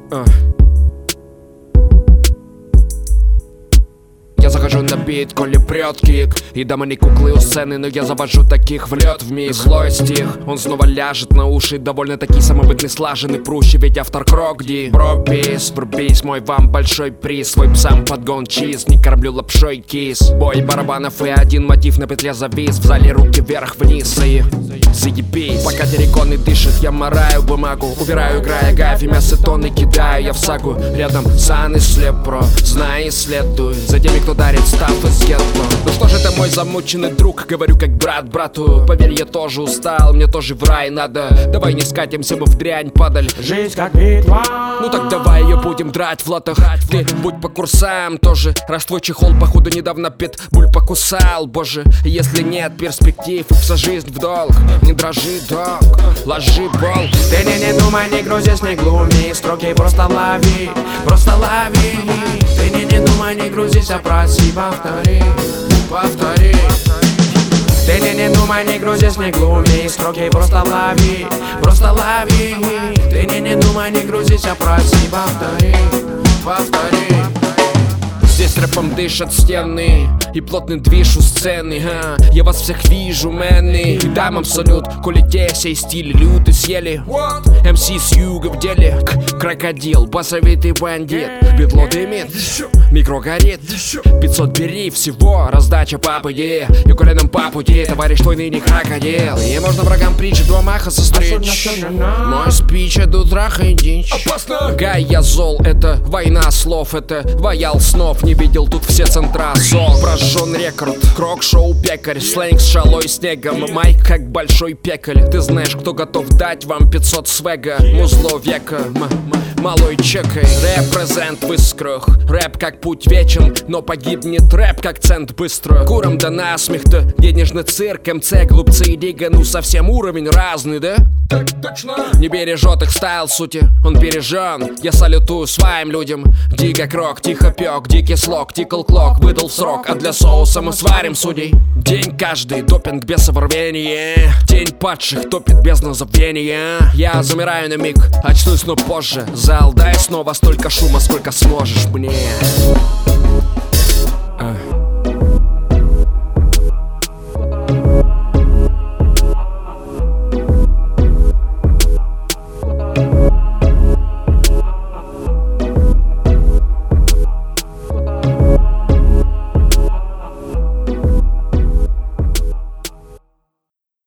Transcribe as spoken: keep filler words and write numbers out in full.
Uh. Я захожу на бит, коли прет кик. И дома не куклы у сцены, но я завожу таких в лед вмиг. Злой стих, он снова ляжет на уши. Довольно-таки самобытный, слаженный, прущий, ведь автор крокди. Пробис, врубись, мой вам большой приз. Свой псам подгон чиз, не кормлю лапшой кис. Бой барабанов и один мотив на петле завис. В зале руки вверх-вниз и заебись. Пока терриконы дышит, я мораю бумагу. Убираю, играя гайф, и мясо тонны кидаю я в сагу. Рядом сан и слепро, знай и следуй за теми, кто дарит став из гетто. Ну что же ты, мой замученный друг, говорю как брат брату. Поверь, я тоже устал, мне тоже в рай надо. Давай не скатимся мы в дрянь, падаль. Жизнь как битва. Ну так давай ее будем драть в латах. Ты будь по курсам тоже. Раз твой чехол походу недавно питбуль покусал. Боже, если нет перспектив, вся жизнь в долг. Не дрожи, дог, ложи бол. Ты не, не думай, не грузись, не глуми. Строки просто лови, просто лови. Ты не, не думай, не грузись, а проси, повтори, повтори. Ты не, не думай, не грузись, не глуми. Строки просто лови, просто лови. Ты не, не думай, не грузись, а проси, повтори, повтори. Здесь рэпом дышат стены и плотный движ у сцены, а? Я вас всех вижу, мэнни. И дамам салют, коли те сей стиль люты съели. эм си с юга в деле, К крокодил, басовитый бандит. Битло дымит, микро горит. Пятьсот бери всего, раздача по пути. И коли нам по пути, товарищ твой ныне крокодил. И можно врагам притчи два маха состричь. Мой спич, иду трахай дичь. Гай, я зол, это война слов, это воял снов. Не видел тут все центра зол. Прожжен рекорд, крок-шоу пекарь. Сленг с шалой снегом, майк как большой пекаль. Ты знаешь, кто готов дать вам пятьсот свега. Музло века, малой чекай. Репрезент в искрах. Рэп как путь вечен, но погибнет рэп как цент быстро. Курам да насмех-то, денежный цирк. МЦ, глупцы и дига, ну совсем уровень разный, да? Так точно. Не бережет их стайл сути, он бережен. Я салютую своим людям. Дига крок, тихо пек, дикий слог, тикл клок, выдал в срок. А для соуса мы сварим судей. День каждый, допинг без рвения. День падших топит без забвения. Я замираю на миг, очнусь, но позже. Зал, дай снова столько шума, сколько сможешь мне.